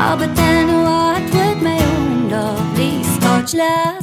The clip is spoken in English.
but then what would my own lovely Scotch love